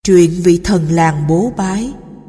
Truyện vị thần làng Bố Bái.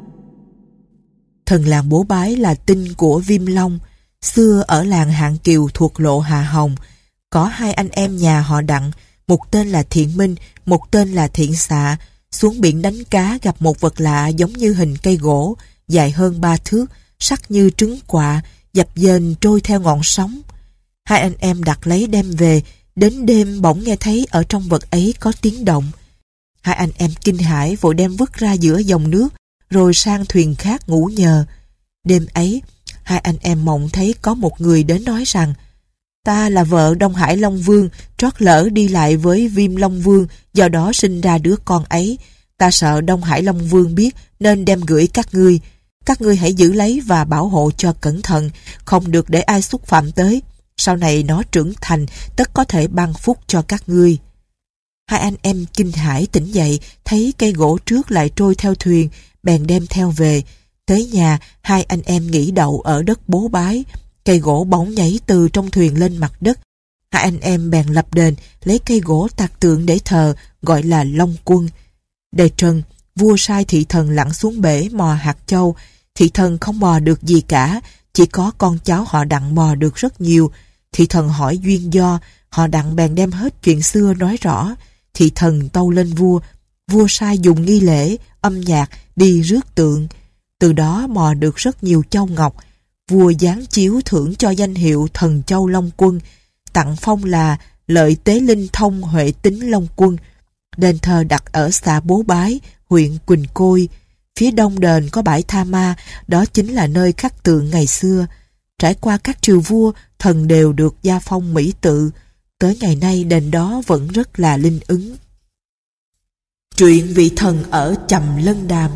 Thần làng Bố Bái là tinh của Viêm Long. Xưa ở làng Hạng Kiều thuộc lộ Hà Hồng, có hai anh em nhà họ Đặng, một tên là Thiện Minh, một tên là Thiện Xạ, xuống biển đánh cá gặp một vật lạ giống như hình cây gỗ, dài hơn 3 thước, sắc như trứng quạ, dập dềnh trôi theo ngọn sóng. Hai anh em đặt lấy đem về, đến đêm bỗng nghe thấy ở trong vật ấy có tiếng động. Hai anh em kinh hãi vội đem vứt ra giữa dòng nước, rồi sang thuyền khác ngủ nhờ. Đêm ấy, hai anh em mộng thấy có một người đến nói rằng: ta là vợ Đông Hải Long Vương, trót lỡ đi lại với Viêm Long Vương, do đó sinh ra đứa con ấy. Ta sợ Đông Hải Long Vương biết nên đem gửi các ngươi. Các ngươi hãy giữ lấy và bảo hộ cho cẩn thận, không được để ai xúc phạm tới. Sau này nó trưởng thành, tất có thể ban phúc cho các ngươi. Hai anh em kinh hãi tỉnh dậy, thấy cây gỗ trước lại trôi theo thuyền, bèn đem theo về. Tới nhà, hai anh em nghỉ đậu ở đất Bố Bái. Cây gỗ bỗng nhảy từ trong thuyền lên mặt đất. Hai anh em bèn lập đền, lấy cây gỗ tạc tượng để thờ, gọi là Long Quân. Đời Trần, vua sai thị thần lặn xuống bể mò hạt châu. Thị thần không mò được gì cả, chỉ có con cháu họ Đặng mò được rất nhiều. Thị thần hỏi duyên do, họ Đặng bèn đem hết chuyện xưa nói rõ. Thị thần tâu lên vua, vua sai dùng nghi lễ, âm nhạc đi rước tượng. Từ đó mò được rất nhiều châu ngọc. Vua giáng chiếu thưởng cho danh hiệu thần châu Long Quân, tặng phong là Lợi Tế Linh Thông Huệ Tính Long Quân. Đền thờ đặt ở xã Bố Bái, huyện Quỳnh Côi. Phía đông đền có bãi Tha Ma, đó chính là nơi khắc tượng ngày xưa. Trải qua các triều vua, thần đều được gia phong mỹ tự. Tới ngày nay đền đó vẫn rất là linh ứng. Truyện vị thần ở Chầm Lân Đàm.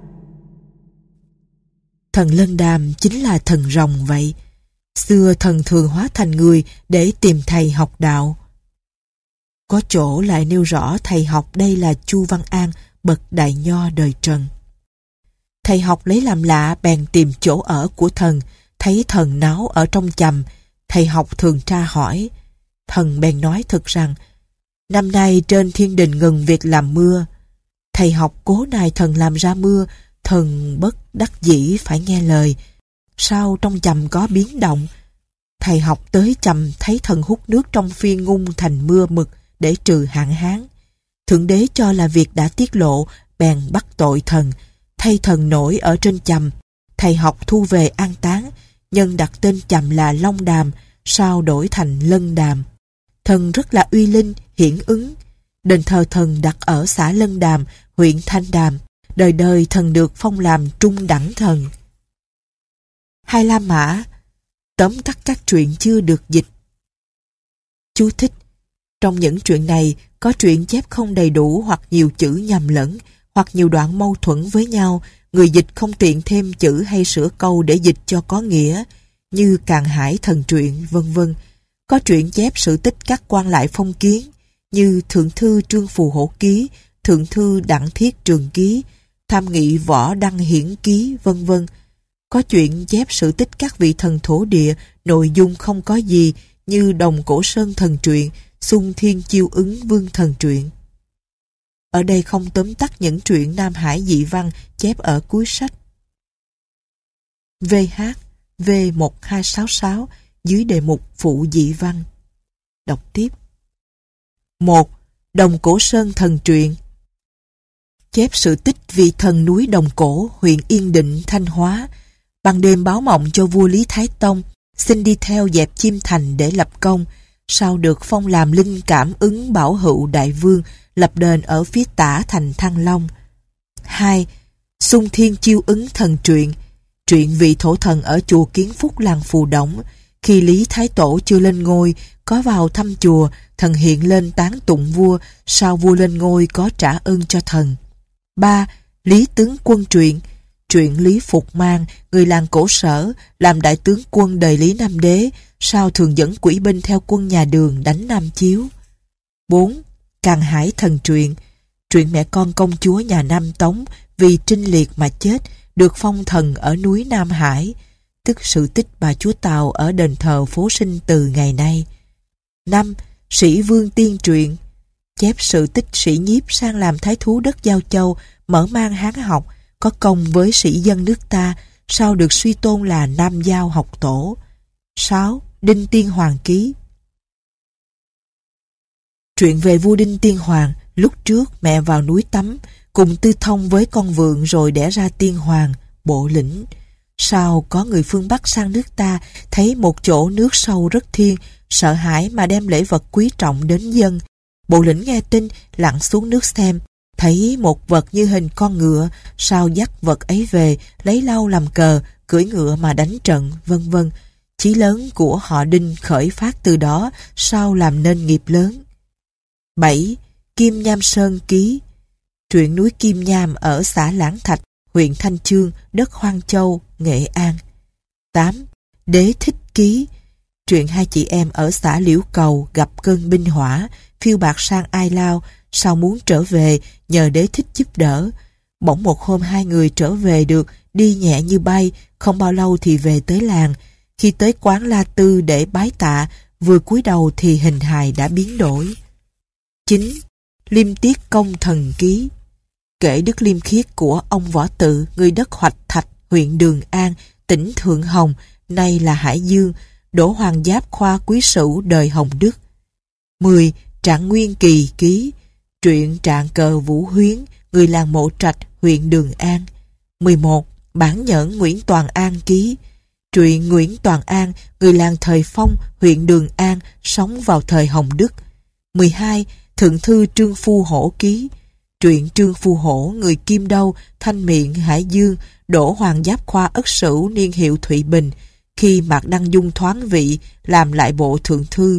Thần Lân Đàm chính là thần rồng vậy. Xưa thần thường hóa thành người để tìm thầy học đạo. Có chỗ lại nêu rõ thầy học đây là Chu Văn An, bậc đại nho đời Trần. Thầy học lấy làm lạ bèn tìm chỗ ở của thần, thấy thần náo ở trong chầm. Thầy học thường tra hỏi. Thần bèn nói thật rằng: năm nay trên thiên đình ngừng việc làm mưa. Thầy học cố nài thần làm ra mưa. Thần bất đắc dĩ phải nghe lời. Sau trong chầm có biến động. Thầy học tới chầm thấy thần hút nước trong phiên ngung thành mưa mực để trừ hạn hán. Thượng đế cho là việc đã tiết lộ, bèn bắt tội thần, thay thần nổi ở trên chầm. Thầy học thu về an táng, nhân đặt tên chầm là Long Đàm, sau đổi thành Lân Đàm. Thần rất là uy linh, hiển ứng. Đền thờ thần đặt ở xã Lân Đàm, huyện Thanh Đàm. Đời đời thần được phong làm trung đẳng thần. Hai La Mã. Tóm tắt các truyện chưa được dịch. Chú thích: trong những truyện này có truyện chép không đầy đủ hoặc nhiều chữ nhầm lẫn, hoặc nhiều đoạn mâu thuẫn với nhau, người dịch không tiện thêm chữ hay sửa câu để dịch cho có nghĩa, như Càn Hải Thần Truyện, vân vân. Có truyện chép sự tích các quan lại phong kiến, như Thượng thư Trương Phù Hổ Ký, Thượng thư Đặng Thiết Trường Ký, Tham nghị Võ Đăng Hiển Ký, vân vân. Có chuyện chép sự tích các vị thần thổ địa, nội dung không có gì, như Đồng Cổ Sơn Thần Truyện, Xung Thiên Chiêu Ứng Vương Thần Truyện. Ở đây không tóm tắt những truyện Nam Hải dị văn chép ở cuối sách. VH V1266 dưới đề mục phụ dị văn. Đọc tiếp. 1. Đồng Cổ Sơn Thần Truyện. Chép sự tích vị thần núi Đồng Cổ, huyện Yên Định, Thanh Hóa, ban đêm báo mộng cho vua Lý Thái Tông, xin đi theo dẹp Chiêm Thành để lập công, sau được phong làm linh cảm ứng bảo hữu đại vương, lập đền ở phía tả thành Thăng Long. 2. Xung Thiên Chiêu Ứng Thần Truyện. Truyện vị thổ thần ở chùa Kiến Phúc làng Phù Đổng. Khi Lý Thái Tổ chưa lên ngôi, có vào thăm chùa, thần hiện lên tán tụng vua, sau vua lên ngôi có trả ơn cho thần. 3. Lý Tướng Quân Truyện. Truyện Lý Phục Mang, người làng Cổ Sở, làm đại tướng quân đời Lý Nam Đế, sau thường dẫn quỷ binh theo quân nhà Đường đánh Nam Chiếu. 4. Càn Hải Thần Truyện. Truyện mẹ con công chúa nhà Nam Tống vì trinh liệt mà chết, được phong thần ở núi Nam Hải, tức sự tích bà chúa Tàu ở đền thờ Phố Sinh từ ngày nay. 5. Sĩ Vương Tiên Truyện. Chép sự tích sĩ nhiếp sang làm thái thú đất Giao Châu, mở mang Hán học, có công với sĩ dân nước ta, sau được suy tôn là Nam Giao học tổ. 6. Đinh Tiên Hoàng ký. Truyện về vua Đinh Tiên Hoàng. Lúc trước mẹ vào núi tắm, cùng tư thông với con vượn rồi đẻ ra Tiên Hoàng, Bộ Lĩnh. Sau có người phương Bắc sang nước ta, thấy một chỗ nước sâu rất thiêng, sợ hãi mà đem lễ vật quý trọng đến dâng. Bộ Lĩnh nghe tin, lặn xuống nước xem, thấy một vật như hình con ngựa, sao dắt vật ấy về, lấy lau làm cờ, cưỡi ngựa mà đánh trận, vân vân. Chí lớn của họ Đinh khởi phát từ đó, sau làm nên nghiệp lớn. 7. Kim Nham Sơn ký. Truyện núi Kim Nham ở xã Lãng Thạch, huyện Thanh Chương, đất Hoang Châu, Nghệ An. 8. Đế Thích ký. Truyện hai chị em ở xã Liễu Cầu gặp cơn binh hỏa, phiêu bạt sang Ai Lao, sau muốn trở về nhờ Đế Thích giúp đỡ. Bỗng một hôm hai người trở về được, đi nhẹ như bay, không bao lâu thì về tới làng. Khi tới quán La Tư để bái tạ, vừa cúi đầu thì hình hài đã biến đổi. 9. Liêm Tiết Công Thần ký. Kể đức liêm khiết của ông Võ Tự, người đất Hoạch Thạch, huyện Đường An, tỉnh Thượng Hồng, nay là Hải Dương, đỗ Hoàng Giáp khoa quý sửu đời Hồng Đức. 10. Trạng Nguyên Kỳ ký. Truyện Trạng Cờ Vũ Huyến, người làng Mộ Trạch, huyện Đường An. 11. Bản Nhẫn Nguyễn Toàn An ký. Truyện Nguyễn Toàn An, người làng Thời Phong, huyện Đường An, sống vào thời Hồng Đức. 12. Thượng thư Trương Phu Hổ ký. Truyện Trương Phu Hổ, người Kim Đâu, Thanh Miện, Hải Dương, đỗ Hoàng Giáp khoa Ất Sửu, niên hiệu Thụy Bình, khi Mạc Đăng Dung thoáng vị, làm lại bộ thượng thư.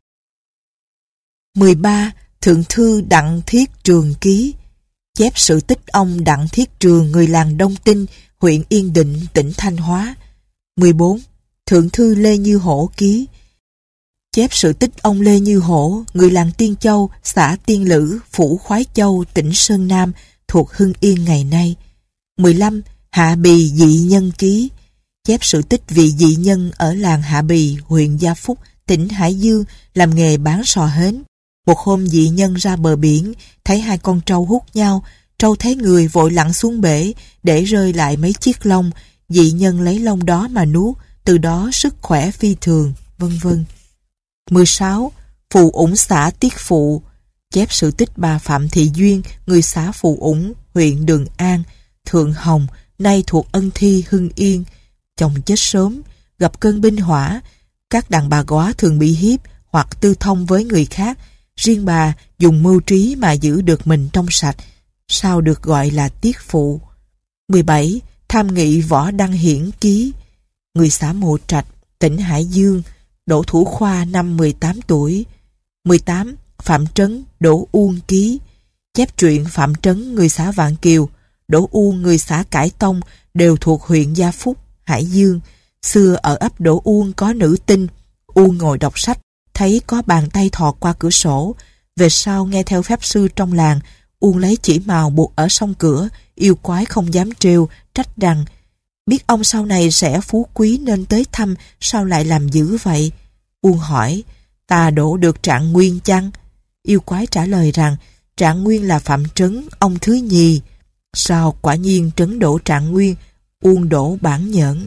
13. Thượng thư Đặng Thiết Trường ký. Chép sự tích ông Đặng Thiết Trường, người làng Đông Tinh, huyện Yên Định, tỉnh Thanh Hóa. 14. Thượng thư Lê Như Hổ ký. Chép sự tích ông Lê Như Hổ, người làng Tiên Châu, xã Tiên Lữ, phủ Khoái Châu, tỉnh Sơn Nam, thuộc Hưng Yên ngày nay. 15. Hạ Bì Dị Nhân ký. Chép sự tích vị dị nhân ở làng Hạ Bì, huyện Gia Phúc, tỉnh Hải Dương, làm nghề bán sò hến. Một hôm dị nhân ra bờ biển, thấy hai con trâu hút nhau, trâu thấy người vội lặn xuống bể, để rơi lại mấy chiếc lông, dị nhân lấy lông đó mà nuốt, từ đó sức khỏe phi thường, vân vân. 16. Phù Ủng xã Tiết Phụ. Chép sự tích bà Phạm Thị Duyên, người xã Phù Ủng, huyện Đường An, Thượng Hồng, nay thuộc Ân Thi, Hưng Yên. Chồng chết sớm, gặp cơn binh hỏa, các đàn bà góa thường bị hiếp hoặc tư thông với người khác. Riêng bà dùng mưu trí mà giữ được mình trong sạch, sau được gọi là Tiết Phụ. 17. Tham nghị Võ Đăng Hiển ký. Người xã Mộ Trạch, tỉnh Hải Dương, đỗ thủ khoa năm 18 tuổi. 18. Phạm Trấn Đỗ Uông ký. Chép truyện Phạm Trấn, người xã Vạn Kiều, Đỗ Uông, người xã Cải Tông, đều thuộc huyện Gia Phúc, Hải Dương. Xưa ở ấp Đỗ Uông có nữ tinh. Uông ngồi đọc sách, thấy có bàn tay thò qua cửa sổ. Về sau nghe theo phép sư trong làng, Uông lấy chỉ màu buộc ở song cửa, yêu quái không dám trêu, trách rằng: biết ông sau này sẽ phú quý nên tới thăm, sao lại làm dữ vậy? Uông hỏi: ta đổ được Trạng Nguyên chăng? Yêu quái trả lời rằng: Trạng Nguyên là Phạm Trấn, ông thứ nhì. Sao quả nhiên Trấn đổ Trạng Nguyên, Uông đổ Bản Nhẫn.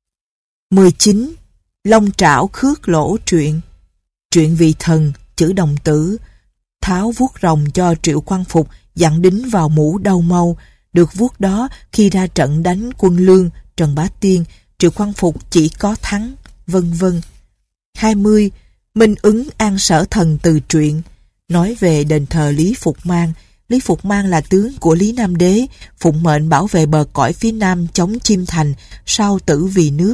19. Long Trảo Khước Lỗ truyện. Truyện vị thần, chữ đồng tử, tháo vuốt rồng cho Triệu Quang Phục, dặn đính vào mũ đầu mâu. Được vuốt đó, khi ra trận đánh Quân Lương, Trần Bá Tiên, Triệu Quang Phục chỉ có thắng, vân vân. 20. Minh ứng An Sở Thần từ truyện. Nói về đền thờ Lý Phục Mang. Lý Phục Mang là tướng của Lý Nam Đế, phụng mệnh bảo vệ bờ cõi phía nam chống Chiêm Thành, sau tử vì nước.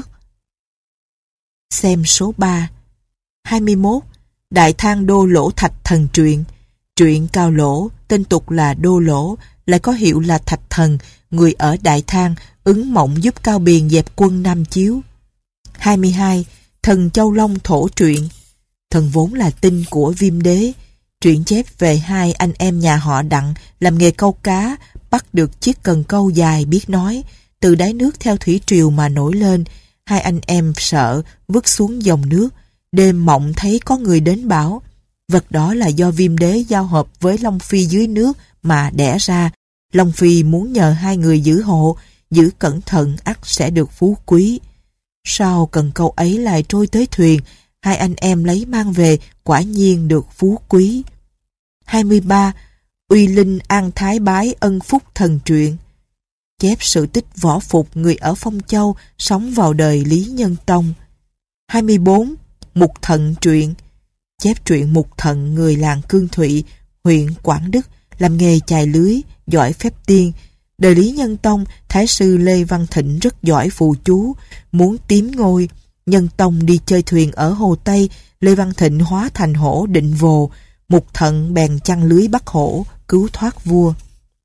Xem số 3. 21. Đại Thang Đô Lỗ Thạch Thần truyện. Truyện Cao Lỗ, tên tục là Đô Lỗ, lại có hiệu là Thạch Thần, người ở Đại Thang, ứng mộng giúp Cao Biền dẹp quân Nam Chiếu. 22. Thần Châu Long Thổ truyện. Thần vốn là tinh của Viêm Đế. Truyện chép về hai anh em nhà họ Đặng làm nghề câu cá, bắt được chiếc cần câu dài biết nói, từ đáy nước theo thủy triều mà nổi lên. Hai anh em sợ vứt xuống dòng nước, đêm mộng thấy có người đến bảo. Vật đó là do Viêm Đế giao hợp với Long Phi dưới nước mà đẻ ra, Long Phi muốn nhờ hai người giữ hộ, giữ cẩn thận ắt sẽ được phú quý. Sau cần câu ấy lại trôi tới thuyền, hai anh em lấy mang về, quả nhiên được phú quý. 23. Uy Linh an thái bái ân phúc thần truyện. Chép sự tích Võ Phục, người ở Phong Châu, sống vào đời Lý Nhân Tông. 24. Mục Thận truyện. Chép truyện Mục Thận, người làng Cương Thụy, huyện Quảng Đức, làm nghề chài lưới, giỏi phép tiên. Đời Lý Nhân Tông, Thái sư Lê Văn Thịnh rất giỏi phù chú, muốn tiếm ngôi. Nhân Tông đi chơi thuyền ở Hồ Tây, Lê Văn Thịnh hóa thành hổ định vồ, Mục Thận bèn chăn lưới bắt hổ, cứu thoát vua.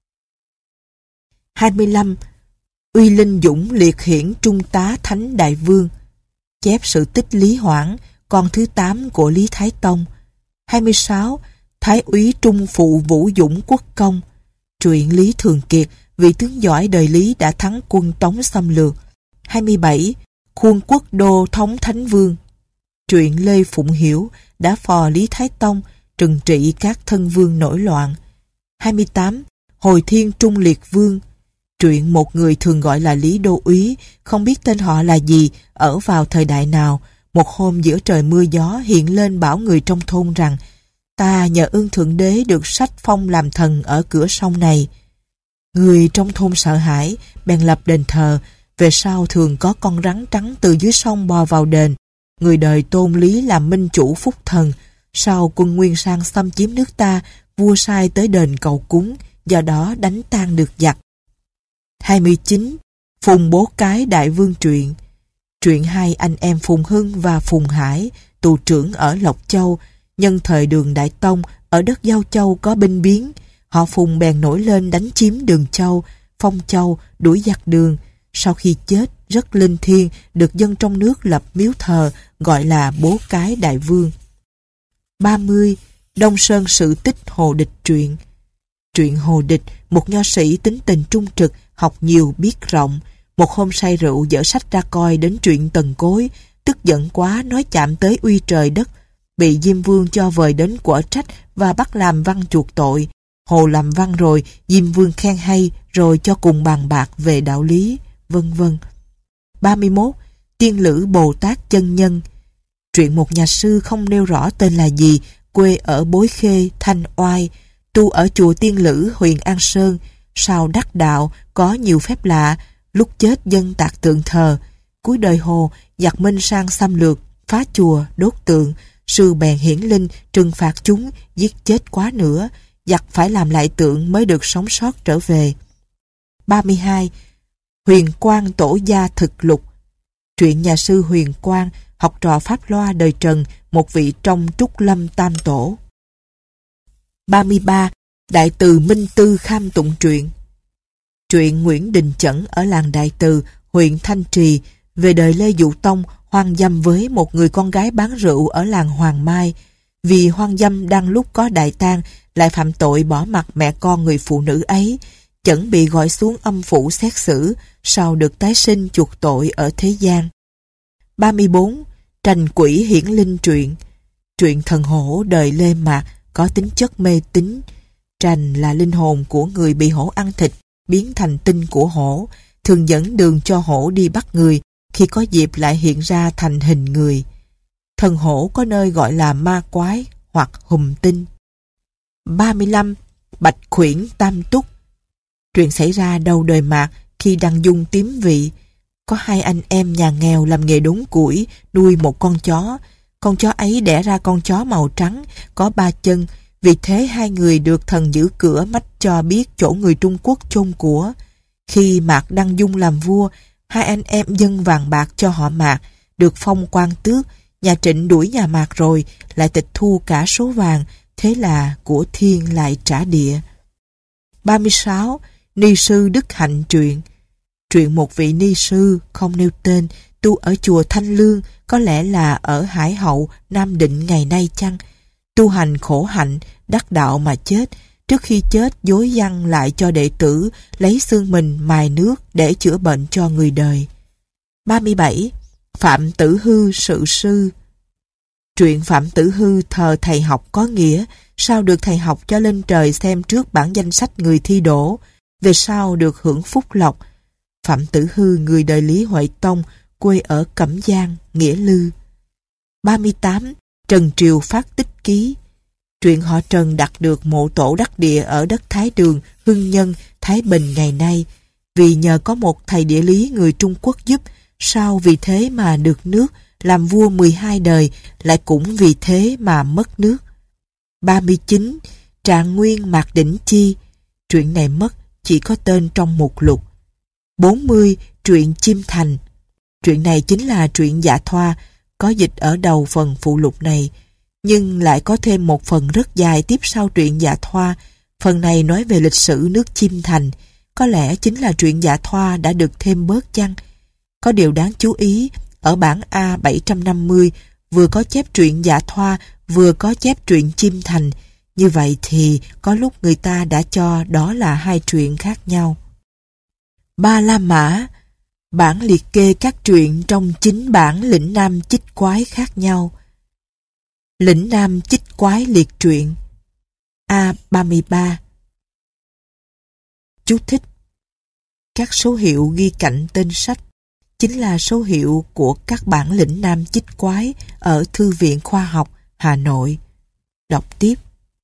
25. Uy Linh Dũng liệt hiển trung tá Thánh Đại Vương. Chép sự tích Lý Hoảng, con thứ 8 của Lý Thái Tông. 26. Thái úy trung phụ Vũ Dũng quốc công. Truyện Lý Thường Kiệt, vị tướng giỏi đời Lý đã thắng quân Tống xâm lược. 27. Khuôn quốc đô thống Thánh Vương. Truyện Lê Phụng Hiểu đã phò Lý Thái Tông trừng trị các thân vương nổi loạn. 28. Hồi Thiên Trung Liệt Vương. Truyện một người thường gọi là Lý Đô Úy, không biết tên họ là gì, ở vào thời đại nào. Một hôm giữa trời mưa gió hiện lên bảo người trong thôn rằng: ta nhờ ơn Thượng Đế được sách phong làm thần ở cửa sông này. Người trong thôn sợ hãi, bèn lập đền thờ. Về sau thường có con rắn trắng từ dưới sông bò vào đền. Người đời tôn Lý làm minh chủ phúc thần. Sau quân Nguyên sang xâm chiếm nước ta, vua sai tới đền cầu cúng, do đó đánh tan được giặc. 29. Phùng Bố Cái Đại Vương truyện. Truyện hai anh em Phùng Hưng và Phùng Hải, tù trưởng ở Lộc Châu. Nhân thời Đường Đại Tông, ở đất Giao Châu có binh biến, họ Phùng bèn nổi lên đánh chiếm Đường Châu, Phong Châu, đuổi giặc Đường. Sau khi chết, rất linh thiêng, được dân trong nước lập miếu thờ, gọi là Bố Cái Đại Vương. 30. Đông Sơn sự tích Hồ Địch truyện. Truyện Hồ Địch, một nho sĩ tính tình trung trực, học nhiều biết rộng. Một hôm say rượu dở sách ra coi đến chuyện Tần Cối, tức giận quá nói chạm tới uy trời đất, bị Diêm Vương cho vời đến quở trách và bắt làm văn chuộc tội. Hồ làm văn rồi, Diêm Vương khen hay, rồi cho cùng bàn bạc về đạo lý, vân vân. 31. Tiên Lữ Bồ Tát Chân Nhân. Truyện một nhà sư không nêu rõ tên là gì, quê ở Bối Khê, Thanh Oai, tu ở chùa Tiên Lữ, huyện An Sơn. Sau đắc đạo, có nhiều phép lạ, lúc chết dân tạc tượng thờ. Cuối đời Hồ, giặc Minh sang xâm lược, phá chùa, đốt tượng. Sư bèn hiển linh, trừng phạt chúng, giết chết quá nữa. Giặc phải làm lại tượng mới được sống sót trở về. 32. Huyền Quang Tổ Gia Thực Lục. Truyện nhà sư Huyền Quang, học trò Pháp Loa đời Trần, một vị trong Trúc Lâm Tam Tổ. 33. Đại Từ Minh Tư Kham Tụng truyện. Truyện Nguyễn Đình Chẩn ở làng Đại Từ, huyện Thanh Trì, về đời Lê Dụ Tông hoang dâm với một người con gái bán rượu ở làng Hoàng Mai. Vì hoang dâm đang lúc có đại tang, lại phạm tội bỏ mặc mẹ con người phụ nữ ấy. Chẩn bị gọi xuống âm phủ xét xử, sau được tái sinh chuộc tội ở thế gian. 34. Trành Quỷ Hiển Linh truyện. Truyện thần hổ đời Lê Mạc, có tính chất mê tín. Trành là linh hồn của người bị hổ ăn thịt, biến thành tinh của hổ, thường dẫn đường cho hổ đi bắt người, khi có dịp lại hiện ra thành hình người. Thần hổ có nơi gọi là ma quái hoặc hùm tinh. 35. Bạch Khuyển Tam Túc. Chuyện xảy ra đầu đời Mạc, khi Đăng Dung tím vị. Có hai anh em nhà nghèo làm nghề đốn củi, nuôi một con chó. Con chó ấy đẻ ra con chó màu trắng, có 3 chân. Vì thế hai người được thần giữ cửa mách cho biết chỗ người Trung Quốc chôn của. Khi Mạc Đăng Dung làm vua, hai anh em dâng vàng bạc cho họ Mạc, được phong quan tước. Nhà Trịnh đuổi nhà Mạc rồi, lại tịch thu cả số vàng, thế là của thiên lại trả địa. 36. Ni sư Đức Hạnh truyện. Truyện một vị ni sư không nêu tên, tu ở chùa Thanh Lương, có lẽ là ở Hải Hậu, Nam Định ngày nay chăng. Tu hành khổ hạnh, đắc đạo mà chết. Trước khi chết dối dăng lại cho đệ tử lấy xương mình mài nước để chữa bệnh cho người đời. 37. Phạm Tử Hư sự sư. Truyện Phạm Tử Hư thờ thầy học có nghĩa, sao được thầy học cho lên trời xem trước bản danh sách người thi đỗ. về sau được hưởng phúc lộc. Phạm Tử Hư, người đời Lý Huệ Tông, quê ở Cẩm Giang, Nghĩa Lư. 38. Trần Triều phát tích ký. Truyện họ Trần đặt được mộ tổ đắc địa ở đất Thái Đường, Hưng Nhân, Thái Bình ngày nay. Vì nhờ có một thầy địa lý người Trung Quốc giúp, sau vì thế mà được nước, làm vua 12 đời, lại cũng vì thế mà mất nước. 39. Trạng Nguyên Mạc Đỉnh Chi. Truyện này mất, chỉ có tên trong mục lục. 40. Truyện Chim Thành. Truyện này chính là truyện Dạ Thoa, có dịch ở đầu phần phụ lục này, nhưng lại có thêm một phần rất dài tiếp sau truyện Dạ Thoa. Phần này nói về lịch sử nước Chim Thành, có lẽ chính là truyện Dạ Thoa đã được thêm bớt chăng. Có điều đáng chú ý, ở bản A 750 vừa có chép truyện Dạ Thoa, vừa có chép truyện Chim Thành. Như vậy thì có lúc người ta đã cho đó là hai truyện khác nhau. Ba La Mã. Bản liệt kê các truyện trong 9 bản Lĩnh Nam Chích Quái khác nhau. Lĩnh Nam Chích Quái liệt truyện. A33. Chú thích: các số hiệu ghi cạnh tên sách chính là số hiệu của các bản Lĩnh Nam Chích Quái ở Thư viện Khoa học, Hà Nội. Đọc tiếp.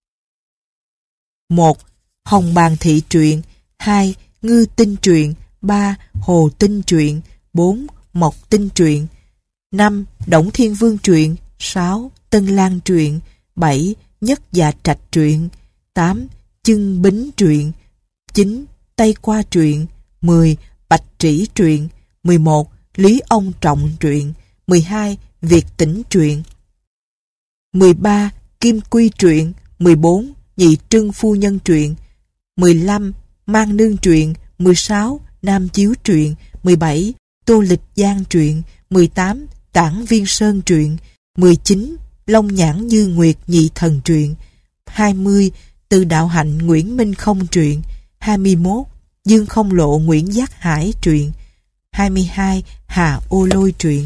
1. Hồng Bàn Thị truyện. 2. Ngư Tinh truyện. 3. Hồ Tinh truyện. 4. Mộc Tinh truyện. 5. Đổng Thiên Vương truyện. 6. Tân Lan truyện. 7. Nhất Dạ Trạch truyện. 8. Chưng Bính truyện. 9. Tây Qua truyện. 10. Bạch Trĩ truyện. 11. Lý Ông Trọng truyện. 12. Việt Tĩnh truyện. 13. Kim Quy truyện. 14. Nhị Trưng Phu Nhân truyện. 15. Mang Nương truyện. 16. Nam Chiếu truyện. 17. Tô Lịch Giang truyện. 18. Tản Viên Sơn truyện. 19. Long Nhãn Như Nguyệt Nhị Thần truyện. 20. Từ Đạo Hạnh Nguyễn Minh Không truyện. 21. Dương Không Lộ Nguyễn Giác Hải truyện. 22. Hà Ô Lôi truyện.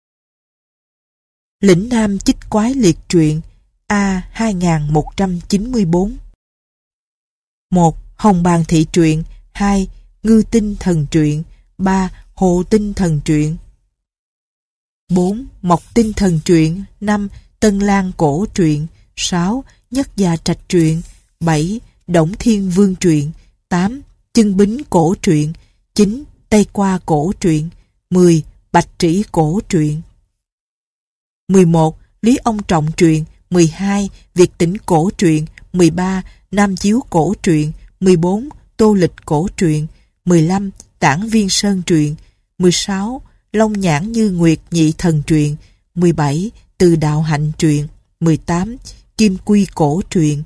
Lĩnh Nam Chích Quái liệt truyện. A 2194. 1. Hồng Bàn Thị truyện. 2. Ngư Tinh Thần truyện. 3. Hồ Tinh Thần truyện. 4. Mộc Tinh Thần truyện. 5. Tân Lan Cổ truyện. 6. Nhất Gia Trạch truyện. 7. Đổng Thiên Vương truyện. 8. Chưng Bính Cổ truyện. 9. Tây Qua Cổ truyện. 10. Bạch Trĩ Cổ truyện. 11. Lý Ông Trọng truyện. 12. Việt Tĩnh Cổ truyện. 13. Nam Chiếu Cổ truyện. 14. Tô Lịch Cổ truyện. 15. Tản Viên Sơn truyện. 16. Long Nhãn Như Nguyệt Nhị Thần truyện. 17. Từ Đạo Hạnh truyện. 18. Kim Quy Cổ truyện.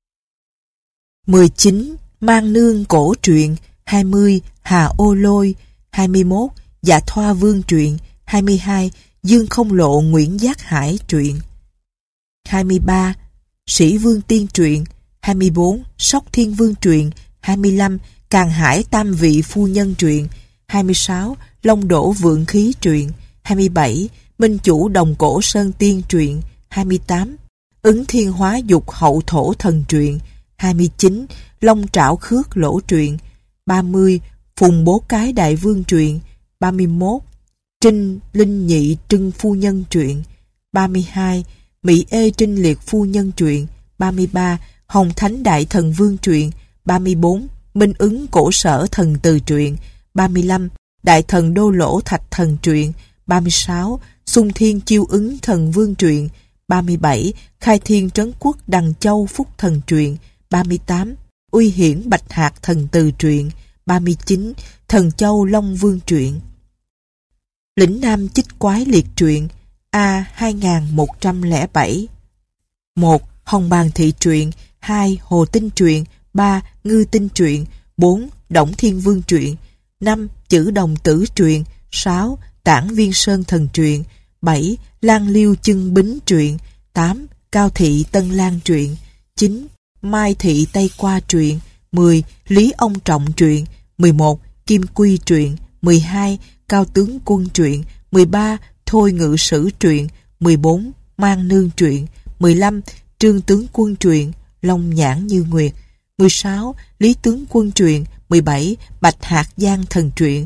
19. Mang Nương Cổ truyện. 20. Hà Ô Lôi. 21. Dạ Thoa Vương truyện. 22. Dương Không Lộ Nguyễn Giác Hải truyện. 23. Sĩ Vương Tiên truyện. 24. Sóc Thiên Vương truyện. 25. Càn Hải Tam Vị Phu Nhân truyện. 26. Long Đỗ Vượng Khí truyện. 27. Minh Chủ Đồng Cổ Sơn Tiên truyện. 28. Ứng Thiên Hóa Dục Hậu Thổ Thần truyện. 29. Long Trảo Khước Lỗ truyện. 30. Phùng Bố Cái Đại Vương truyện. 31. Trinh Linh Nhị Trưng Phu Nhân truyện. 32. Mỹ Ê Trinh Liệt Phu Nhân truyện. 33. Hồng Thánh Đại Thần Vương truyện. 34. Minh Ứng Cổ Sở Thần Từ truyện. 35. Đại Thần Đô Lỗ Thạch Thần truyện. 36. Xung Thiên Chiêu Ứng Thần Vương truyện. 37. Khai Thiên Trấn Quốc Đằng Châu Phúc Thần truyện. 38. Uy Hiển Bạch Hạc Thần Từ truyện. 39. Thần Châu Long Vương truyện. Lĩnh Nam Chích Quái liệt truyện. A 2107. 1. Hồng Bàn Thị truyện. 2. Hồ Tinh truyện. 3. Ngư Tinh truyện. 4. Đổng Thiên Vương truyện. 5. Chữ Đồng Tử truyện. 6. Tản Viên Sơn Thần truyện. 7. Lan Liêu Chưng Bính truyện. 8. Cao Thị Tân Lan truyện. 9. Mai Thị Tây Qua truyện. 10. Lý Ông Trọng truyện. 11. Kim Quy truyện. 12. Cao Tướng Quân truyện. 13. Thôi Ngự Sử truyện. 14. Mang Nương truyện. 15. Trương Tướng Quân truyện. Long Nhãn Như Nguyệt. 16. Lý Tướng Quân truyện. 17. Bạch Hạc Giang Thần Truyện.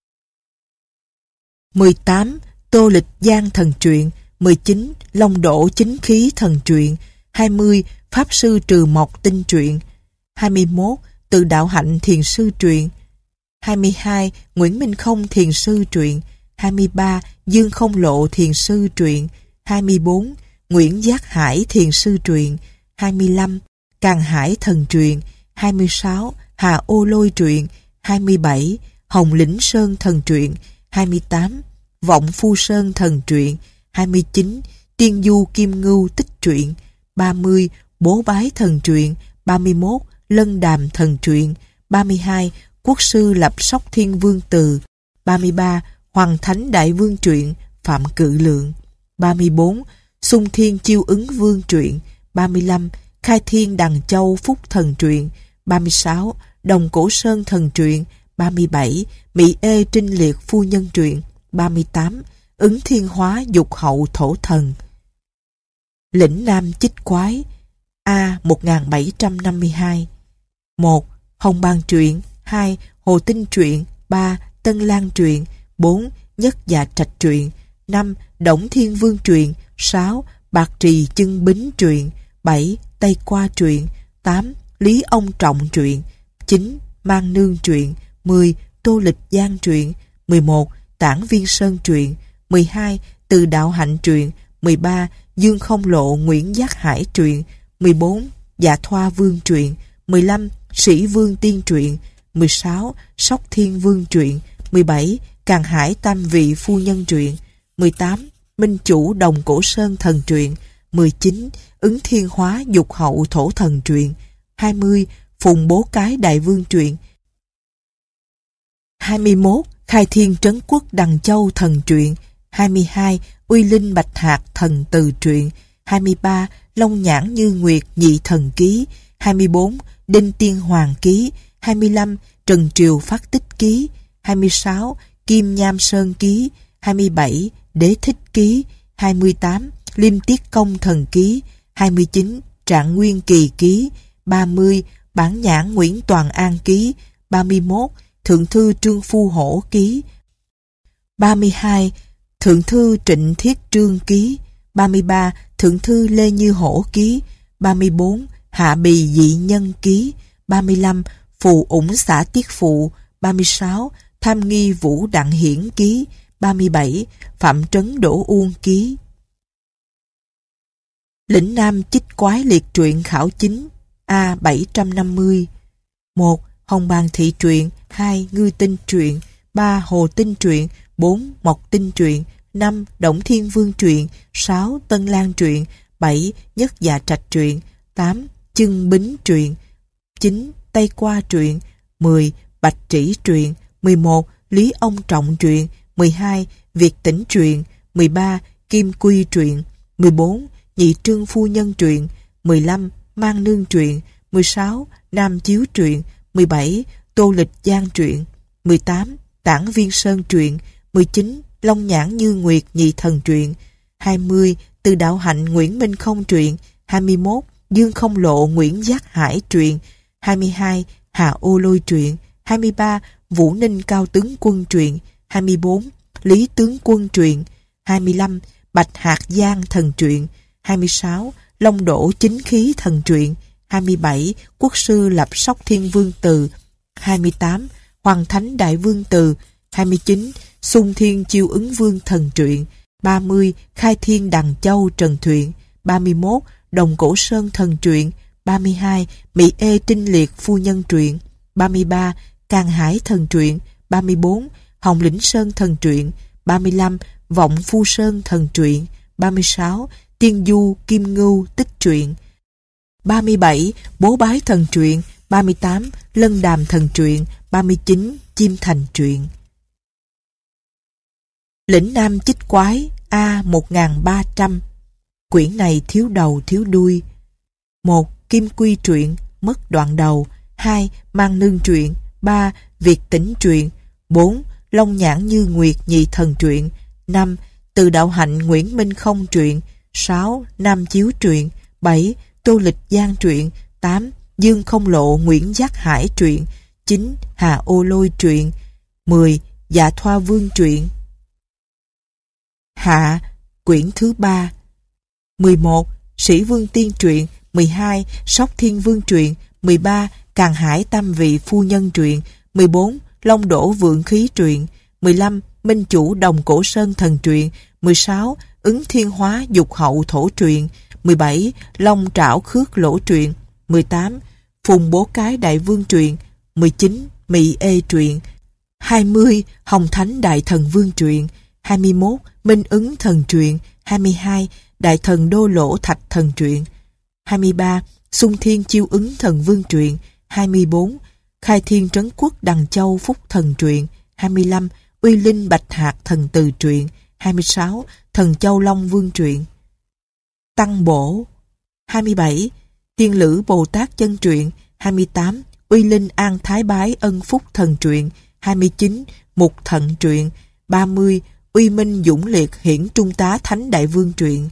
18. Tô Lịch Giang Thần Truyện. 19. Long Đỗ Chính Khí Thần Truyện. 20. Pháp Sư Trừ Mộc Tinh Truyện. 21. Tự Đạo Hạnh Thiền Sư Truyện. 22. Nguyễn Minh Không Thiền Sư Truyện. 23. Dương Không Lộ Thiền Sư Truyện. 24. Nguyễn Giác Hải Thiền Sư Truyện. 25. Càn Hải Thần Truyện. 26. Hà Ô Lôi Truyện. 27. Hồng Lĩnh Sơn Thần Truyện. 28. Vọng Phu Sơn Thần Truyện. 29. Tiên Du Kim Ngưu Tích Truyện. 30. Bố Bái Thần Truyện. 31. Lân Đàm Thần Truyện. 32. Quốc Sư Lập Sóc Thiên Vương Từ. 33. Hoàng Thánh Đại Vương Truyện. Phạm Cự Lượng. 34. Xung Thiên Chiêu Ứng Vương Truyện. 35. Khai Thiên Đằng Châu Phúc Thần Truyện. 36. Đồng Cổ Sơn Thần Truyện. 37. Mỹ Ê Trinh Liệt Phu Nhân Truyện. 38. Ứng Thiên Hóa Dục Hậu Thổ Thần. Lĩnh Nam Chích Quái. A. 1752. 1. Hồng Bàng Truyện. 2. Hồ Tinh Truyện. 3. Tân Lan Truyện. 4. Nhất Dạ Trạch Truyện. 5. Đổng Thiên Vương Truyện. 6. Bạc Trì Chân Bính Truyện. 7. Tây Qua Truyện. 8. Lý Ông Trọng Truyện. 9. Mang Nương Truyện. 10. Tô Lịch Giang Truyện. 11. Tản Viên Sơn Truyện. 12. Từ Đạo Hạnh Truyện. 13. Dương Không Lộ Nguyễn Giác Hải Truyện. 14. Dạ Thoa Vương Truyện. 15. Sĩ Vương Tiên Truyện. 16. Sóc Thiên Vương Truyện. 17. Càn Hải Tam Vị Phu Nhân Truyện. 18. Minh Chủ Đồng Cổ Sơn Thần Truyện. 19. Ứng Thiên Hóa Dục Hậu Thổ Thần Truyện. 20. Phùng Bố Cái Đại Vương Truyện. 21. Khai Thiên Trấn Quốc Đằng Châu Thần Truyện. 22. Uy Linh Bạch Hạc Thần Từ Truyện. 23. Long Nhãn Như Nguyệt Nhị Thần Ký. 24. Đinh Tiên Hoàng Ký. 25. Trần Triều Phát Tích Ký. 26. Kim Nham Sơn Ký. 27. Đế Thích Ký. 28. Liêm Tiết Công Thần Ký. 29. Trạng Nguyên Kỳ Ký. 30. Bản Nhãn Nguyễn Toàn An Ký. 31. Thượng Thư Trương Phu Hổ Ký. 32. Thượng Thư Trịnh Thiết Trương Ký. 33. Thượng Thư Lê Như Hổ Ký. 34. Hạ Bì Dị Nhân Ký. 35. Phù Ủng Xã Tiết Phụ. 36. Tham Nghi Vũ Đặng Hiển Ký. 37. Phạm Trấn Đỗ Uông Ký. Lĩnh Nam Chích Quái Liệt Truyện Khảo Chính. A. 750. 1. Hồng Bàng Thị Truyện. 2. Ngư Tinh Truyện. 3. Hồ Tinh Truyện. 4. Mộc Tinh Truyện. 5. Đổng Thiên Vương Truyện. 6. Tân Lan Truyện. 7. Nhất Dạ Trạch Truyện. 8. Chân Bính Truyện. 9. Tây Qua Truyện. 10. Bạch Trĩ Truyện. 11. Lý Ông Trọng Truyện. 12. Việt Tĩnh Truyện. 13. Kim Quy Truyện. 14. Nhị Trương Phu Nhân Truyện. 15. Mang Nương Truyện. 16. Nam Chiếu Truyện. 17. Tô Lịch Giang Truyện. 18. Tản Viên Sơn Truyện. 19. Long Nhãn Như Nguyệt Nhị Thần Truyện. 20. Từ Đạo Hạnh Nguyễn Minh Không Truyện. 21. Dương Không Lộ Nguyễn Giác Hải Truyện. 22. Hà Ô Lôi Truyện. 23. Vũ Ninh Cao Tướng Quân Truyện. 24. Lý Tướng Quân Truyện. 25. Bạch Hạc Giang Thần Truyện. 26. Long Đỗ Chính Khí Thần Truyện. 27. Quốc Sư Lập Sóc Thiên Vương Từ. 28. Hoàng Thánh Đại Vương Từ. 29. Xung Thiên Chiêu Ứng Vương Thần Truyện. 30. Khai Thiên Đằng Châu Trần Truyện. 31. Đồng Cổ Sơn Thần Truyện. 32. Mỹ Ê Trinh Liệt Phu Nhân Truyện. 33. Càn Hải Thần Truyện. 34. Hồng Lĩnh Sơn Thần Truyện. 35. Vọng Phu Sơn Thần Truyện. 36. Tiên Du Kim Ngưu Tích Truyện. 37. Bố Bái Thần Truyện. 38. Lân Đàm Thần Truyện. 39. Chim Thành Truyện. Lĩnh Nam Chích Quái. A. 1300. Quyển này thiếu đầu thiếu đuôi. 1. Kim Quy Truyện. Mất đoạn đầu. 2. Mang Nương Truyện. 3. Việt Tĩnh Truyện. 4. Long Nhãn Như Nguyệt Nhị Thần Truyện. 5. Từ Đạo Hạnh Nguyễn Minh Không Truyện. 6. Nam Chiếu Truyện. 7. Tô Lịch Giang Truyện. 8. Dương Không Lộ Nguyễn Giác Hải Truyện. 19. Hà Ô Lôi truyện. 10. Dạ Thoa Vương truyện. Hạ, quyển thứ 3. 11. Sĩ Vương Tiên truyện. 12. Sóc Thiên Vương truyện. 13. Càn Hải Tam Vị Phu Nhân truyện. 14. Long Đỗ Vượng Khí truyện. 15. Minh Chủ Đồng Cổ Sơn Thần truyện. 16. Ứng Thiên Hóa Dục Hậu Thổ truyện. 17. Long Trảo Khước Lỗ truyện. 18. Phùng Bố Cái Đại Vương truyện. 19. Mị Ê truyện. 20. Hồng Thánh Đại Thần Vương truyện. 21. Minh Ứng Thần truyện. 22. Đại Thần Đô Lỗ Thạch Thần truyện. 23. Xung Thiên Chiêu Ứng Thần Vương truyện. 24. Khai Thiên Trấn Quốc Đằng Châu Phúc Thần truyện. 25. Uy Linh Bạch Hạc Thần Từ truyện. 26. Thần Châu Long Vương truyện. Tăng Bổ. 27. Tiên Lữ Bồ Tát Chân truyện. 28. Uy Linh An Thái Bái Ân Phúc Thần truyện. 29. Mục Thận truyện. 30. Uy Minh Dũng Liệt Hiển Trung Tá Thánh Đại Vương truyện.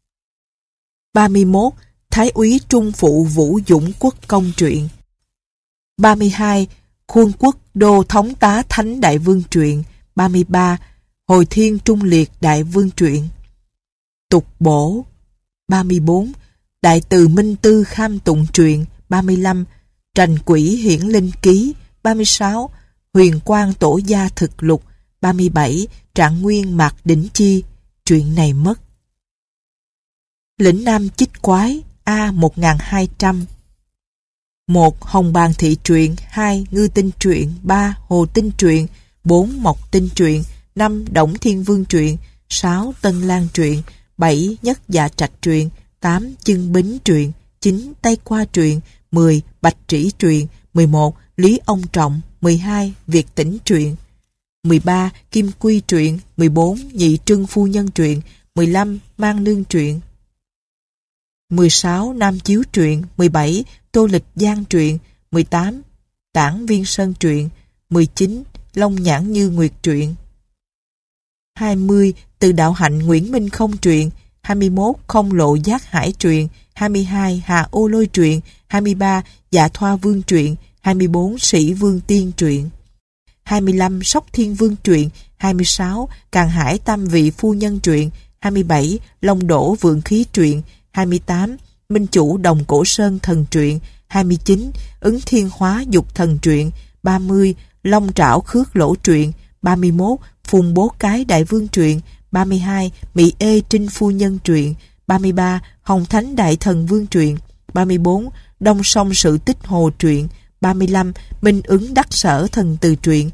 31. Thái úy Trung Phụ Vũ Dũng Quốc Công truyện. 32. Khuôn Quốc Đô Thống Tá Thánh Đại Vương truyện. 33. Hồi Thiên Trung Liệt Đại Vương truyện. Tục bổ. 34. Đại Từ Minh Tư Kham Tụng truyện. 35. Trành Quỷ Hiển Linh Ký. 36. Huyền Quang Tổ Gia Thực Lục. 37. Trạng Nguyên Mạc Đỉnh Chi. Truyện này mất. Lĩnh Nam Chích Quái. A 1200. 1. Hồng Bàn Thị truyện. 2. Ngư Tinh truyện. 3. Hồ Tinh truyện. 4. Mộc Tinh truyện. 5. Đổng Thiên Vương truyện. 6. Tân Lan truyện. 7. Nhất Dạ Trạch truyện. 8. Chưng Bính truyện. 9. Tây Qua truyện. 10. Bạch Trĩ truyện. 11. Lý Ông Trọng. 12. Việt Tĩnh truyện. 13. Kim Quy truyện. 14. Nhị Trưng Phu Nhân truyện. 15. Mang Nương truyện. 16. Nam Chiếu truyện. 17. Tô Lịch Giang truyện. 18. Tản Viên Sơn truyện. 19. Long Nhãn Như Nguyệt truyện. 20. Từ Đạo Hạnh Nguyễn Minh Không truyện. 21. Không Lộ Giác Hải truyện. 22. Hà Ô Lôi truyện. 23. Dạ Thoa Vương truyện. 24. Sĩ Vương Tiên truyện. 25. Sóc Thiên Vương truyện. 26. Càn Hải Tam Vị Phu Nhân truyện. 27. Long Đỗ Vượng Khí truyện. 28. Minh Chủ Đồng Cổ Sơn Thần truyện. 29. Ứng Thiên Hóa Dục Thần truyện. 30. Long Trảo Khước Lỗ truyện. 31. Phùng Bố Cái Đại Vương truyện. 32. Mị Ê Trinh Phu Nhân truyện. 33. Hồng Thánh Đại Thần Vương truyện. 34. Đông Sông Sự Tích Hồ truyện. 35. Minh Ứng Đắc Sở Thần Từ truyện.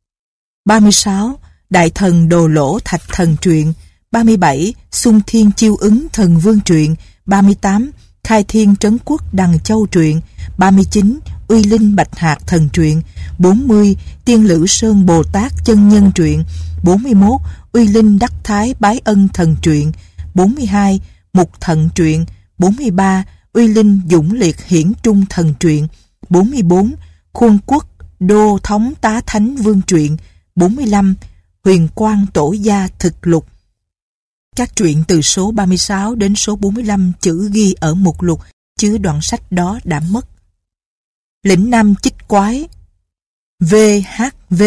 36. Đại Thần Đồ Lỗ Thạch Thần truyện. 37. Xung Thiên Chiêu Ứng Thần Vương truyện. 38. Khai Thiên Trấn Quốc Đằng Châu truyện. 39. Uy Linh Bạch Hạc Thần truyện. 40. Tiên Lữ Sơn Bồ Tát Chân Nhân truyện. 41. Uy Linh Đắc Thái Bái Ân Thần truyện. 42. Mục Thận truyện. 43. Uy Linh Dũng Liệt Hiển Trung Thần truyện. 44. Khuôn Quốc Đô Thống Tá Thánh Vương truyện. 45. Huyền Quang Tổ Gia Thực Lục. Các truyện từ số 36 đến số 45 chữ ghi ở mục lục, chứ đoạn sách đó đã mất. Lĩnh Nam Chích Quái. VHV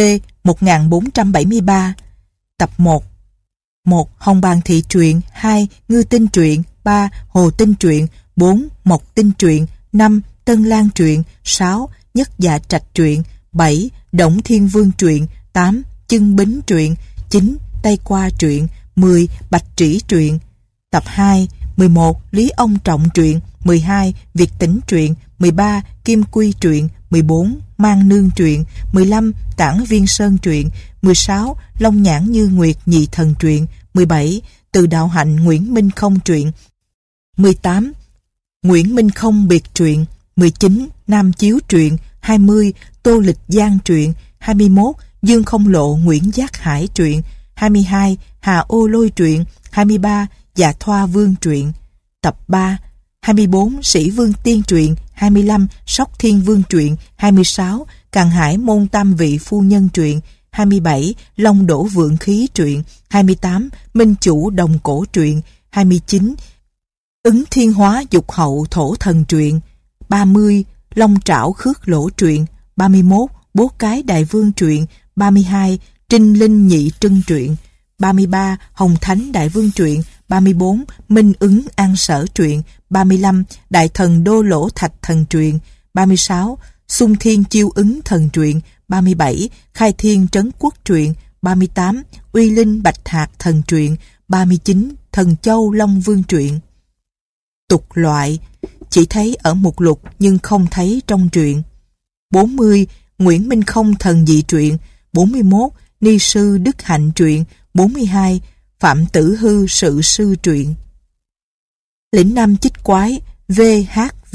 1473. Tập 1. 1. Hồng Bàn Thị truyện. 2. Ngư Tinh truyện. 3. Hồ Tinh truyện. 4. Mộc Tinh truyện. 5. Tân Lan truyện. 6. Nhất Dạ Trạch truyện. 7. Đổng Thiên Vương truyện. 8. Chưng Bính truyện. 9. Tây Qua truyện. 10. Bạch Trĩ truyện. Tập 2. 11. Lý Ông Trọng truyện. 12. Việt Tĩnh truyện. 13. Kim Quy truyện. 14. Mang Nương truyện. 15. Tản Viên Sơn truyện. 16. Long Nhãn Như Nguyệt Nhị Thần truyện. 17. Từ Đạo Hạnh Nguyễn Minh Không truyện. 18. Nguyễn Minh Không biệt truyện. 19. Nam Chiếu truyện. 20. Tô Lịch Giang truyện. 21. Dương Không Lộ Nguyễn Giác Hải truyện. 22. Hà Ô Lôi truyện. 23. Dạ Thoa Vương truyện. Tập 3. 24. Sĩ Vương Tiên truyện. 25. Sóc Thiên Vương truyện. 26. Càn Hải Môn Tam Vị Phu Nhân truyện. 27. Long Đỗ Vượng Khí truyện. 28. Minh Chủ Đồng Cổ truyện. 29. Ứng Thiên Hóa Dục Hậu Thổ Thần truyện. 30. Long Trảo Khước Lỗ truyện. 31. Bố Cái Đại Vương truyện. 32. Trinh Linh Nhị Trân truyện. 33. Hồng Thánh Đại Vương truyện. 34. Minh Ứng An Sở truyện. 35. Đại Thần Đô Lỗ Thạch Thần truyện. 36. Xung Thiên Chiêu Ứng Thần truyện. 37. Khai Thiên Trấn Quốc truyện. 38. Uy Linh Bạch Hạc Thần truyện. 39. Thần Châu Long Vương truyện. Tục loại chỉ thấy ở mục lục nhưng không thấy trong truyện. 40. Nguyễn Minh Không Thần Dị truyện. 41. Ni Sư Đức Hạnh truyện. 42. Phạm Tử Hư Sự Sư truyện. Lĩnh Nam Chích Quái VHV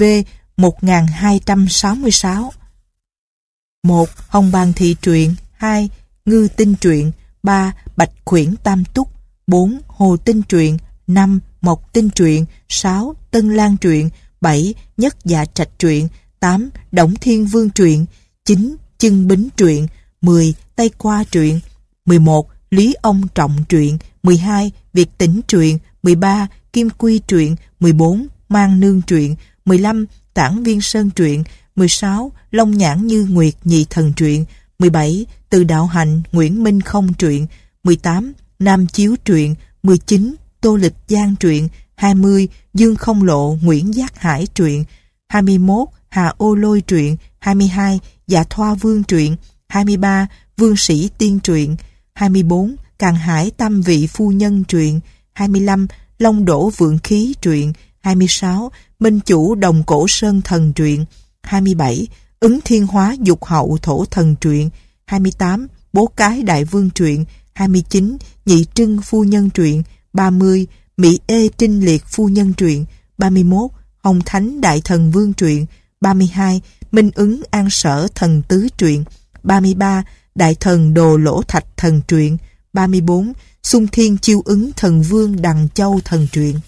1266. 1. Hồng Bàn Thị truyện. 2. Ngư Tinh truyện. 3. Bạch Khuyển Tam Túc. 4. Hồ Tinh truyện. 5. Mộc Tinh truyện. 6. Tân Lan truyện. 7. Nhất Dạ Trạch truyện. 8. Đổng Thiên Vương truyện. 9. Chân Bính truyện. 10. Tây Qua truyện. 11. Lý Ông Trọng truyện. 12. Việt Tĩnh truyện. 13. Kim Quy truyện. 14. Mang Nương truyện. 15. Tản Viên Sơn truyện. 16. Long Nhãn Như Nguyệt Nhị Thần truyện. 17. Từ Đạo Hạnh Nguyễn Minh Không truyện. 18. Nam Chiếu truyện. 19. Tô Lịch Giang truyện. 20. Dương Không Lộ Nguyễn Giác Hải truyện. 21. Hà Ô Lôi truyện. 22. Dạ Thoa Vương truyện. 23. Vương Sĩ Tiên truyện. 24. Càn Hải Tam Vị Phu Nhân truyện. 25. Long Đỗ Vượng Khí truyện. 26. Minh Chủ Đồng Cổ Sơn Thần truyện. 27. Ứng Thiên Hóa Dục Hậu Thổ Thần truyện. 28. Bố Cái Đại Vương truyện. 29. Nhị Trưng Phu Nhân truyện. 30. Mỹ Ê Trinh Liệt Phu Nhân truyện. 31. Hồng Thánh Đại Thần Vương truyện. 32. Minh Ứng An Sở Thần Tứ truyện. 33. Đại Thần Đồ Lỗ Thạch Thần truyện. 34. Xung Thiên Chiêu Ứng Thần Vương Đằng Châu Thần truyện.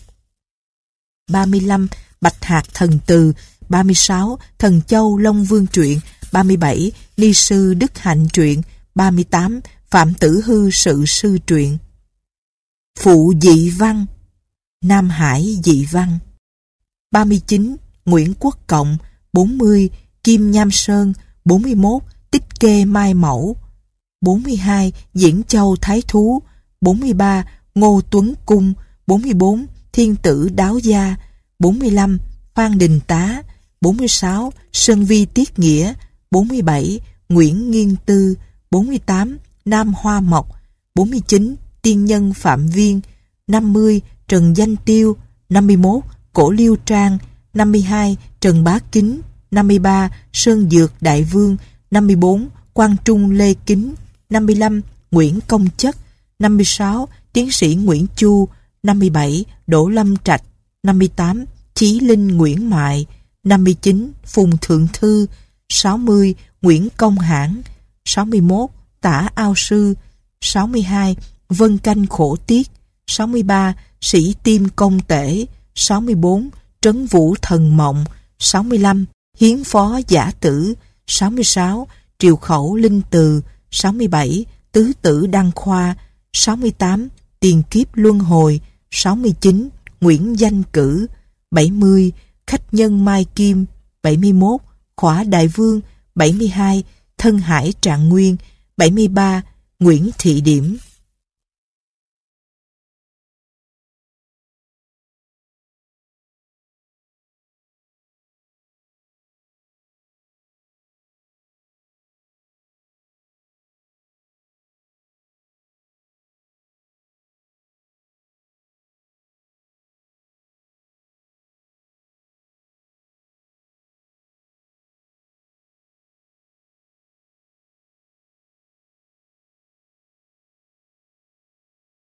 35. Bạch Hạc Thần Từ. 36. Thần Châu Long Vương truyện. 37. Ni Sư Đức Hạnh truyện. 38. Phạm Tử Hư Sự Sư truyện. Phụ Dị Văn. Nam Hải Dị Văn. 39. Nguyễn Quốc Cộng. 40. Kim Nham Sơn. 41. Tích Kê Mai Mẫu. 42. Diễn Châu Thái Thú. 43. Ngô Tuấn Cung. 44. Thiên Tử Đáo Gia. 45. Phan Đình Tá. 46. Sơn Vi Tiết Nghĩa. 47. Nguyễn Nghiên Tư. 48. Nam Hoa Mộc. 49. Tiên Nhân Phạm Viên. 50. Trần Danh Tiêu. 51. Cổ Liêu Trang. 52. Trần Bá Kính. 53. Sơn Dược Đại Vương. 54. Quang Trung Lê Kính. 55. Nguyễn Công Chất. 56. Tiến sĩ Nguyễn Chu. 57. Đỗ Lâm Trạch. 58. Chí Linh Nguyễn Mại. 59. Phùng Thượng Thư. 60. Nguyễn Công Hãn. 61. Tả Ao Sư. 62. Vân Canh Khổ Tiết. 63. Sĩ Tiêm Công Tể. 64. Trấn Vũ Thần Mộng. 65. Hiến Phó Giả Tử. 66. Triều Khẩu Linh Từ. 67. Tứ Tử Đăng Khoa. 68. Tiền Kiếp Luân Hồi. 69. Nguyễn Danh Cử. 70. Khách Nhân Mai Kim. 71. Khỏa Đại Vương. 72. Thân Hải Trạng Nguyên. 73. Nguyễn Thị Điểm.